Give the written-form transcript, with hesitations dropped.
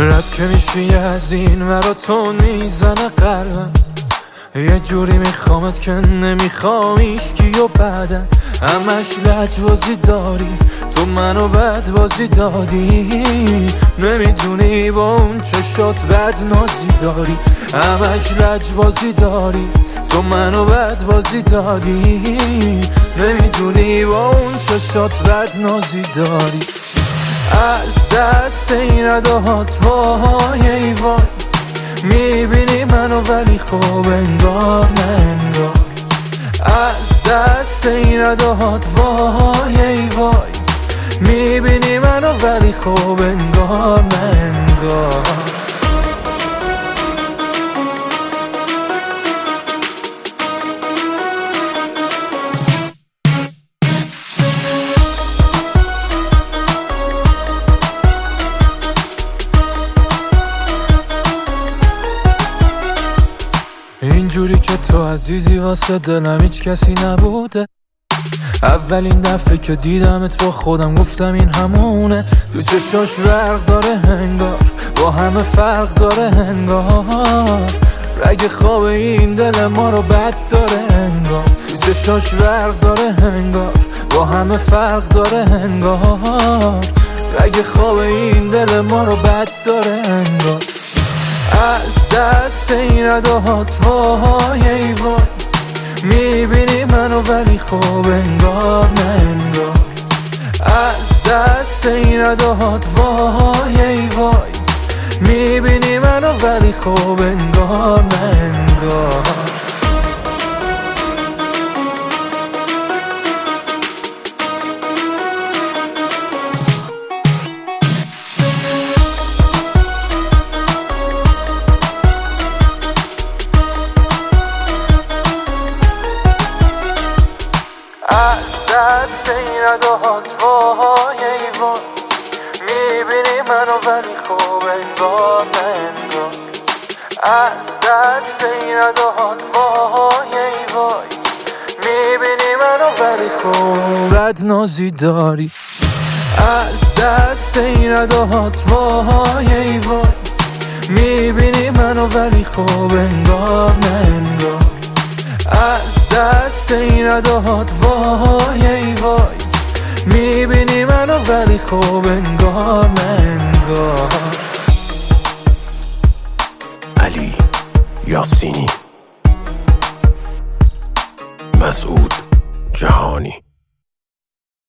رد که میشی از این مراتون میزنه قلبم، یه جوری میخوامت که نمیخوام ایشکی و بعدن همش لجبازی داری، تو منو بدبازی دادی، نمیدونی با اون چشات بد نازی داری، همش لجبازی داری، تو منو بدبازی دادی، نمیدونی با اون چشات بد نازی داری. از دست این اداهات وای ای وای، میبینی منو ولی خوب انگار نه انگار. از دست این اداهات وای ای وای، میبینی منو ولی خوب انگار نه انگار. اینجوری که تو عزیزی واسه دلم هیچ کسی نبوده، اولین دفعه که دیدمت با خودم گفتم این همونه، تو چشاش برق داره انگار، با همه فرق داره انگار، رگ خواب این دل ما رو بد داره انگار، تو چشاش برق داره انگار، با همه فرق داره انگار، رگ خواب این دل ما رو بد داره انگار. از دست این اداهات وای ای وای، میبینی منو ولی خوب انگار نه انگار. از دست این اداهات وای ای وای، میبینی منو ولی خوب انگار نه انگار. از دست این اداهات وای ای وای، میبینی منو ولی خوب انگار نه انگار. از دست این اداهات وای ای وای، میبینی منو ولی خوب بد نازی داری. از دست این اداهات وای ای وای، میبینی منو ولی خوب انگار نه انگار. از دست این اداهات وای ای وای، میبینی منو ولی خوب انگار نه انگار. علی یاسینی، مسعود جهانی.